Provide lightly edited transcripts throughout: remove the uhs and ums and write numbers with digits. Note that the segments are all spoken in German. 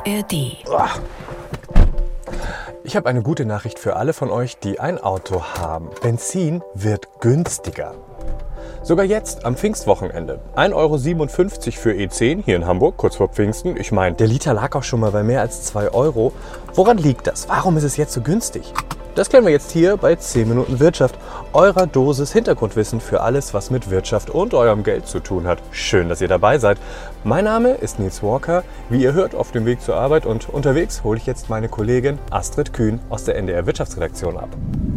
ARD. Ich habe eine gute Nachricht für alle von euch, die ein Auto haben. Benzin wird günstiger. Sogar jetzt am Pfingstwochenende. 1,57 € für E10 hier in Hamburg, kurz vor Pfingsten. Ich meine, der Liter lag auch schon mal bei mehr als 2 €. Woran liegt das? Warum ist es jetzt so günstig? Das klären wir jetzt hier bei 10 Minuten Wirtschaft, eurer Dosis Hintergrundwissen für alles, was mit Wirtschaft und eurem Geld zu tun hat. Schön, dass ihr dabei seid. Mein Name ist Nils Walker, wie ihr hört, auf dem Weg zur Arbeit, und unterwegs hole ich jetzt meine Kollegin Astrid Kühn aus der NDR Wirtschaftsredaktion ab.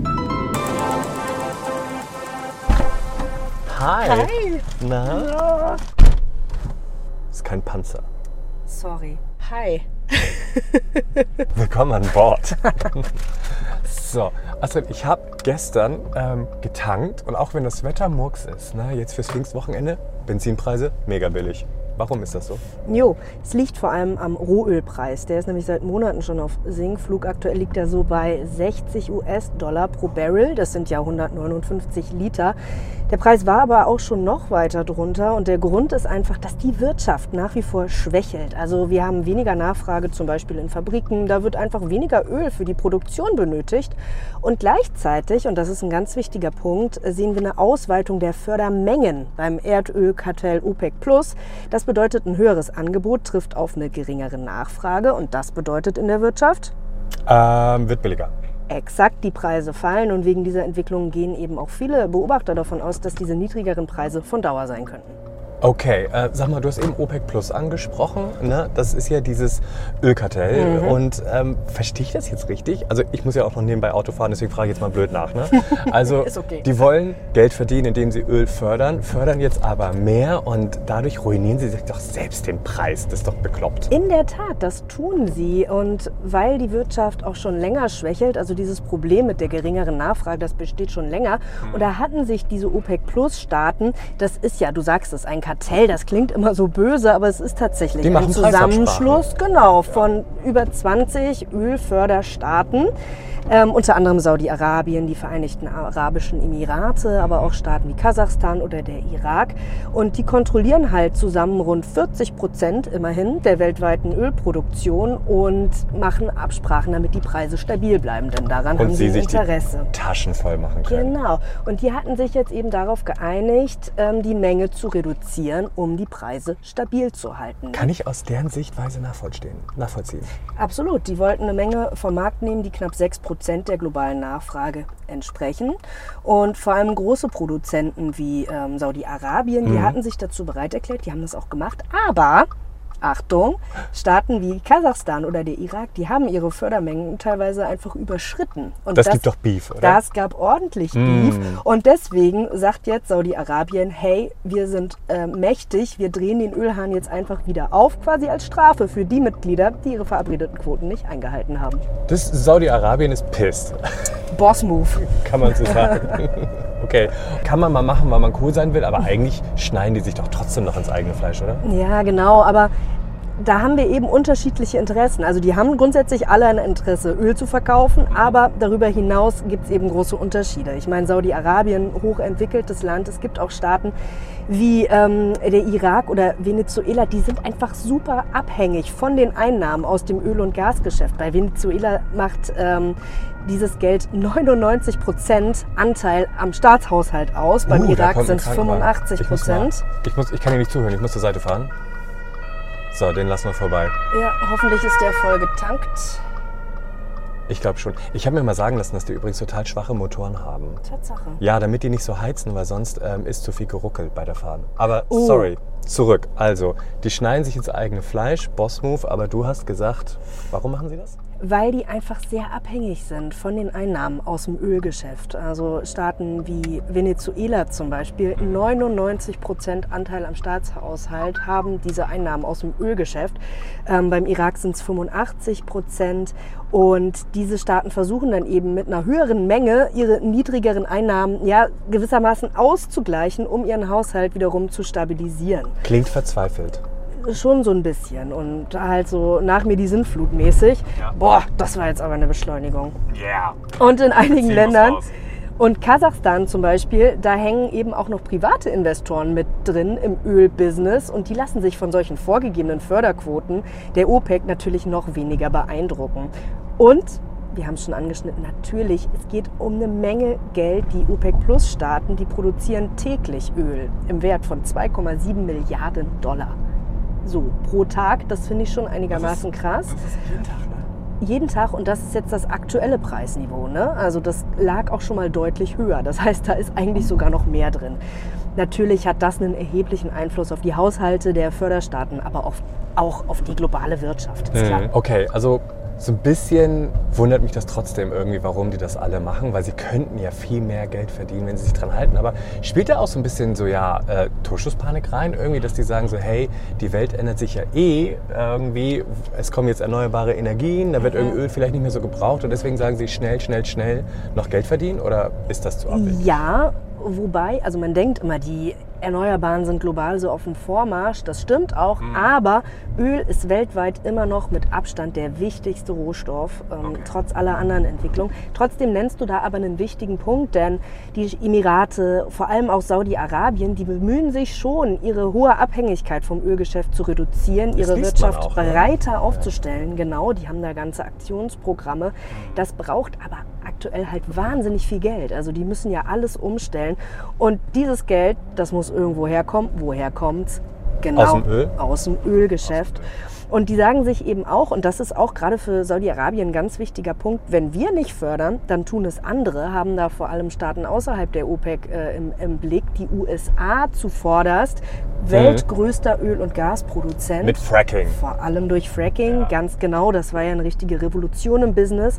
Hi! Hi! Na? Ist kein Panzer. Sorry. Hi. Willkommen an Bord. So, Astrid, ich habe gestern getankt, und auch wenn das Wetter Murks ist, ne, jetzt fürs Pfingstwochenende, Benzinpreise mega billig. Warum ist das so? Jo, es liegt vor allem am Rohölpreis. Der ist nämlich seit Monaten schon auf Sinkflug. Aktuell liegt er so bei 60 US-Dollar pro Barrel. Das sind ja 159 Liter. Der Preis war aber auch schon noch weiter drunter. Und der Grund ist einfach, dass die Wirtschaft nach wie vor schwächelt. Also wir haben weniger Nachfrage, zum Beispiel in Fabriken. Da wird einfach weniger Öl für die Produktion benötigt. Und gleichzeitig, und das ist ein ganz wichtiger Punkt, sehen wir eine Ausweitung der Fördermengen beim Erdölkartell OPEC+. Das bedeutet, ein höheres Angebot trifft auf eine geringere Nachfrage. Und das bedeutet in der Wirtschaft? Wird billiger. Exakt, die Preise fallen, und wegen dieser Entwicklung gehen eben auch viele Beobachter davon aus, dass diese niedrigeren Preise von Dauer sein könnten. Okay, sag mal, du hast eben OPEC Plus angesprochen, ne? Das ist ja dieses Ölkartell. Und verstehe ich das jetzt richtig? Also ich muss ja auch noch nebenbei Auto fahren, deswegen frage ich jetzt mal blöd nach. Ne? Also Ist okay. Die wollen Geld verdienen, indem sie Öl fördern jetzt aber mehr, und dadurch ruinieren sie sich doch selbst den Preis. Das ist doch bekloppt. In der Tat, das tun sie, und weil die Wirtschaft auch schon länger schwächelt, also dieses Problem mit der geringeren Nachfrage, das besteht schon länger, und da hatten sich diese OPEC-Plus-Staaten, das ist ja, du sagst es, ein Kartell, das klingt immer so böse, aber es ist tatsächlich ein Zusammenschluss, genau, von über 20 Ölförderstaaten. Unter anderem Saudi-Arabien, die Vereinigten Arabischen Emirate, aber auch Staaten wie Kasachstan oder der Irak. Und die kontrollieren halt zusammen rund 40% immerhin der weltweiten Ölproduktion und machen Absprachen, damit die Preise stabil bleiben. Denn daran haben sie Interesse. Die Taschen voll machen können. Genau. Und die hatten sich jetzt eben darauf geeinigt, die Menge zu reduzieren, um die Preise stabil zu halten. Kann ich aus deren Sichtweise nachvollziehen? Absolut. Die wollten eine Menge vom Markt nehmen, die knapp 6% der globalen Nachfrage entsprechen. Und vor allem große Produzenten wie Saudi-Arabien, die hatten sich dazu bereit erklärt, die haben das auch gemacht. Aber, Achtung, Staaten wie Kasachstan oder der Irak, die haben ihre Fördermengen teilweise einfach überschritten. Und das gibt doch Beef, oder? Das gab ordentlich Beef. Und deswegen sagt jetzt Saudi-Arabien, hey, wir sind mächtig, wir drehen den Ölhahn jetzt einfach wieder auf, quasi als Strafe für die Mitglieder, die ihre verabredeten Quoten nicht eingehalten haben. Das Saudi-Arabien ist pissed. Boss-Move. Kann man so sagen. Okay, kann man mal machen, weil man cool sein will, aber eigentlich schneiden die sich doch trotzdem noch ins eigene Fleisch, oder? Ja, genau, aber da haben wir eben unterschiedliche Interessen. Also die haben grundsätzlich alle ein Interesse, Öl zu verkaufen, aber darüber hinaus gibt es eben große Unterschiede. Ich meine, Saudi-Arabien, hochentwickeltes Land, es gibt auch Staaten wie der Irak oder Venezuela, die sind einfach super abhängig von den Einnahmen aus dem Öl- und Gasgeschäft. Bei Venezuela macht dieses Geld 99% Anteil am Staatshaushalt aus. Beim Irak sind es 85%. Ich kann dir nicht zuhören, ich muss zur Seite fahren. So, den lassen wir vorbei. Ja, hoffentlich ist der voll getankt. Ich glaube schon. Ich habe mir mal sagen lassen, dass die übrigens total schwache Motoren haben. Tatsache. Ja, damit die nicht so heizen, weil sonst ist zu viel geruckelt bei der Fahren. Aber sorry, zurück. Also, die schneiden sich ins eigene Fleisch, Boss-Move, aber du hast gesagt, warum machen sie das? Weil die einfach sehr abhängig sind von den Einnahmen aus dem Ölgeschäft. Also Staaten wie Venezuela zum Beispiel, 99% Anteil am Staatshaushalt haben diese Einnahmen aus dem Ölgeschäft. Beim Irak sind es 85%. Und diese Staaten versuchen dann eben mit einer höheren Menge ihre niedrigeren Einnahmen ja gewissermaßen auszugleichen, um ihren Haushalt wiederum zu stabilisieren. Klingt verzweifelt. Schon so ein bisschen, und halt so nach mir die Sintflut mäßig. Ja. Boah, das war jetzt aber eine Beschleunigung. Yeah. Und in einigen Ländern Und Kasachstan zum Beispiel, da hängen eben auch noch private Investoren mit drin im Ölbusiness und die lassen sich von solchen vorgegebenen Förderquoten der OPEC natürlich noch weniger beeindrucken. Und wir haben es schon angeschnitten, natürlich, es geht um eine Menge Geld. Die OPEC-Plus-Staaten, die produzieren täglich Öl im Wert von 2,7 Milliarden $. So, pro Tag, das finde ich schon einigermaßen krass. Das ist jeden Tag, ne? Jeden Tag, und das ist jetzt das aktuelle Preisniveau, ne? Also das lag auch schon mal deutlich höher. Das heißt, da ist eigentlich sogar noch mehr drin. Natürlich hat das einen erheblichen Einfluss auf die Haushalte der Förderstaaten, aber auch auf die globale Wirtschaft. Ist klar. Okay, also so ein bisschen wundert mich das trotzdem irgendwie, warum die das alle machen, weil sie könnten ja viel mehr Geld verdienen, wenn sie sich dran halten. Aber spielt da auch so ein bisschen so, Torschusspanik rein irgendwie, dass die sagen so, hey, die Welt ändert sich ja irgendwie, es kommen jetzt erneuerbare Energien, da wird irgendwie Öl vielleicht nicht mehr so gebraucht und deswegen sagen sie schnell noch Geld verdienen, oder ist das zu abwegig? Ja, wobei, also man denkt immer, die Erneuerbaren sind global so auf dem Vormarsch, das stimmt auch, aber Öl ist weltweit immer noch mit Abstand der wichtigste Rohstoff, trotz aller anderen Entwicklungen. Trotzdem nennst du da aber einen wichtigen Punkt, denn die Emirate, vor allem auch Saudi-Arabien, die bemühen sich schon, ihre hohe Abhängigkeit vom Ölgeschäft zu reduzieren, ihre Wirtschaft auch, ne? breiter aufzustellen. Genau, die haben da ganze Aktionsprogramme. Das braucht aber aktuell halt wahnsinnig viel Geld. Also die müssen ja alles umstellen. Und dieses Geld, das muss irgendwo herkommen. Woher kommt's? Genau, Aus dem Öl? Aus dem Ölgeschäft. Und die sagen sich eben auch, und das ist auch gerade für Saudi-Arabien ein ganz wichtiger Punkt, wenn wir nicht fördern, dann tun es andere, haben da vor allem Staaten außerhalb der OPEC im Blick, die USA zuvorderst, weltgrößter Öl- und Gasproduzent. Mit Fracking. Vor allem durch Fracking, ganz genau, das war ja eine richtige Revolution im Business.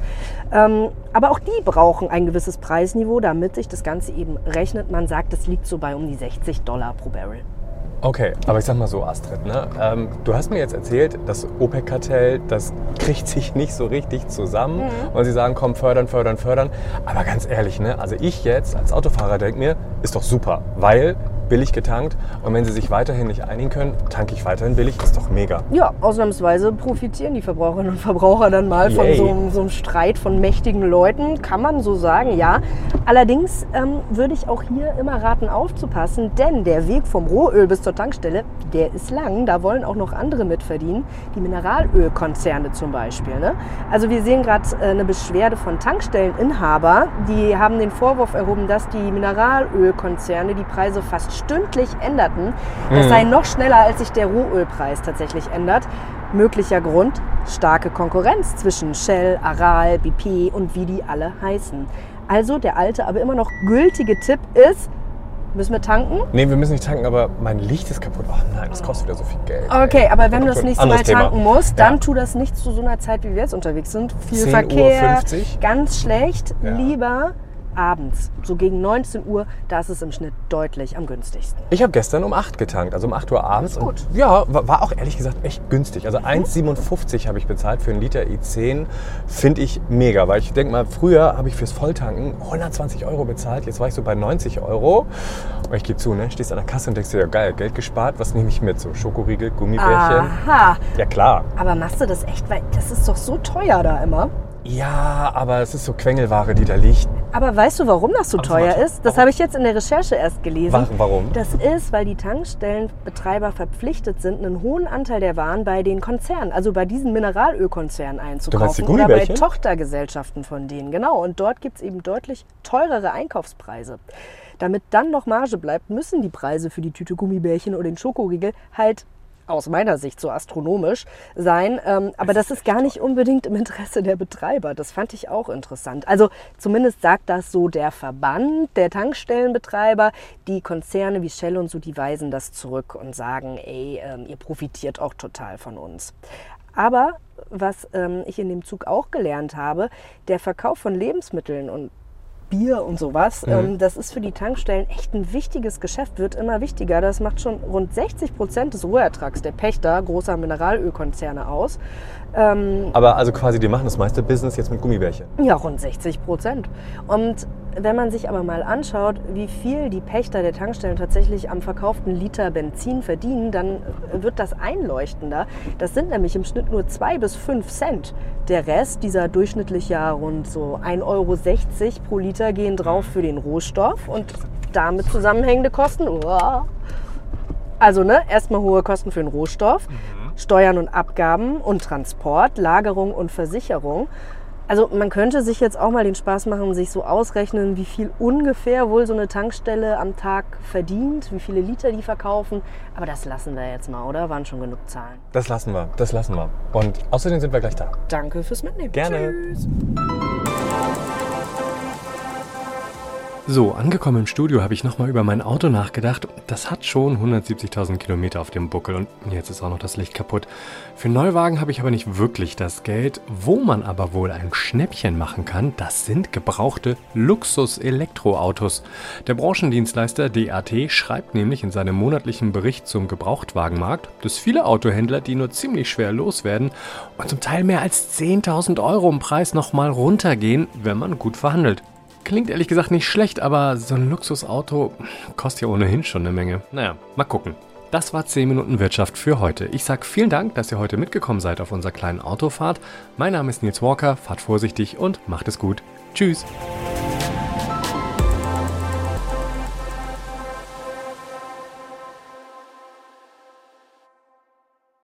Aber auch die brauchen ein gewisses Preisniveau, damit sich das Ganze eben rechnet. Man sagt, das liegt so bei um die $60 pro Barrel. Okay, aber ich sag mal so, Astrid, ne? Du hast mir jetzt erzählt, das OPEC-Kartell, das kriegt sich nicht so richtig zusammen und sie sagen, komm, fördern. Aber ganz ehrlich, ne? Also ich jetzt als Autofahrer denke mir, ist doch super, weil billig getankt und wenn sie sich weiterhin nicht einigen können, tanke ich weiterhin billig, ist doch mega. Ja, ausnahmsweise profitieren die Verbraucherinnen und Verbraucher dann mal von so einem Streit von mächtigen Leuten, kann man so sagen, ja. Allerdings würde ich auch hier immer raten, aufzupassen, denn der Weg vom Rohöl bis zur Tankstelle, der ist lang, da wollen auch noch andere mitverdienen, die Mineralölkonzerne zum Beispiel. Ne? Also wir sehen gerade eine Beschwerde von Tankstelleninhaber, die haben den Vorwurf erhoben, dass die Mineralölkonzerne die Preise fast stündlich änderten. Das sei noch schneller, als sich der Rohölpreis tatsächlich ändert. Möglicher Grund, starke Konkurrenz zwischen Shell, Aral, BP und wie die alle heißen. Also der alte, aber immer noch gültige Tipp ist, müssen wir tanken? Nee, wir müssen nicht tanken, aber mein Licht ist kaputt. Oh nein, das kostet wieder so viel Geld. Okay, aber wenn du das nächste Mal tanken musst, dann Ja. tu das nicht zu so einer Zeit, wie wir jetzt unterwegs sind. Viel 10:50 Verkehr, Uhr? ganz schlecht. Ja. Lieber abends, so gegen 19 Uhr, da ist es im Schnitt deutlich am günstigsten. Ich habe gestern um 8 getankt, also um 8 Uhr abends. Gut. Und ja, war auch ehrlich gesagt echt günstig. Also 1,57 habe ich bezahlt für einen Liter i10. Finde ich mega, weil ich denke mal, früher habe ich fürs Volltanken 120 € bezahlt. Jetzt war ich so bei 90 €. Und ich gebe zu, ne, stehst an der Kasse und denkst dir, ja geil, Geld gespart, was nehme ich mit? So Schokoriegel, Gummibärchen. Aha, Ja klar. aber machst du das echt? Weil das ist doch so teuer da immer. Ja, aber es ist so Quengelware, die da liegt. Aber weißt du, warum das so Aber teuer warte, ist? Das warum? habe ich jetzt in der Recherche erst gelesen. Warum? Das ist, weil die Tankstellenbetreiber verpflichtet sind, einen hohen Anteil der Waren bei den Konzernen, also bei diesen Mineralölkonzernen Du meinst die einzukaufen oder bei Gummibärchen? Tochtergesellschaften von denen. Genau, und dort gibt es eben deutlich teurere Einkaufspreise. Damit dann noch Marge bleibt, müssen die Preise für die Tüte Gummibärchen oder den Schokoriegel halt aus meiner Sicht so astronomisch sein. Aber das ist gar nicht unbedingt im Interesse der Betreiber. Das fand ich auch interessant. Also zumindest sagt das so der Verband der Tankstellenbetreiber. Die Konzerne wie Shell und so, die weisen das zurück und sagen, ey, ihr profitiert auch total von uns. Aber was ich in dem Zug auch gelernt habe, der Verkauf von Lebensmitteln und Bier und sowas, das ist für die Tankstellen echt ein wichtiges Geschäft, wird immer wichtiger. Das macht schon rund 60% des Rohertrags der Pächter großer Mineralölkonzerne aus. Aber also quasi, die machen das meiste Business jetzt mit Gummibärchen. Ja, rund 60%. Und wenn man sich aber mal anschaut, wie viel die Pächter der Tankstellen tatsächlich am verkauften Liter Benzin verdienen, dann wird das einleuchtender. Das sind nämlich im Schnitt nur 2 bis 5 Cent. Der Rest, dieser durchschnittlich ja rund so 1,60 Euro pro Liter, gehen drauf für den Rohstoff und damit zusammenhängende Kosten. Also erstmal hohe Kosten für den Rohstoff, Steuern und Abgaben und Transport, Lagerung und Versicherung. Also man könnte sich jetzt auch mal den Spaß machen und sich so ausrechnen, wie viel ungefähr wohl so eine Tankstelle am Tag verdient, wie viele Liter die verkaufen. Aber das lassen wir jetzt mal, oder? Waren schon genug Zahlen. Das lassen wir. Und außerdem sind wir gleich da. Danke fürs Mitnehmen. Gerne. Tschüss. So, angekommen im Studio habe ich nochmal über mein Auto nachgedacht. Das hat schon 170.000 Kilometer auf dem Buckel und jetzt ist auch noch das Licht kaputt. Für Neuwagen habe ich aber nicht wirklich das Geld. Wo man aber wohl ein Schnäppchen machen kann, das sind gebrauchte Luxus-Elektroautos. Der Branchendienstleister DAT schreibt nämlich in seinem monatlichen Bericht zum Gebrauchtwagenmarkt, dass viele Autohändler die nur ziemlich schwer loswerden und zum Teil mehr als 10.000 Euro im Preis nochmal runtergehen, wenn man gut verhandelt. Klingt ehrlich gesagt nicht schlecht, aber so ein Luxusauto kostet ja ohnehin schon eine Menge. Naja, mal gucken. Das war 10 Minuten Wirtschaft für heute. Ich sage vielen Dank, dass ihr heute mitgekommen seid auf unserer kleinen Autofahrt. Mein Name ist Nils Walker, fahrt vorsichtig und macht es gut. Tschüss.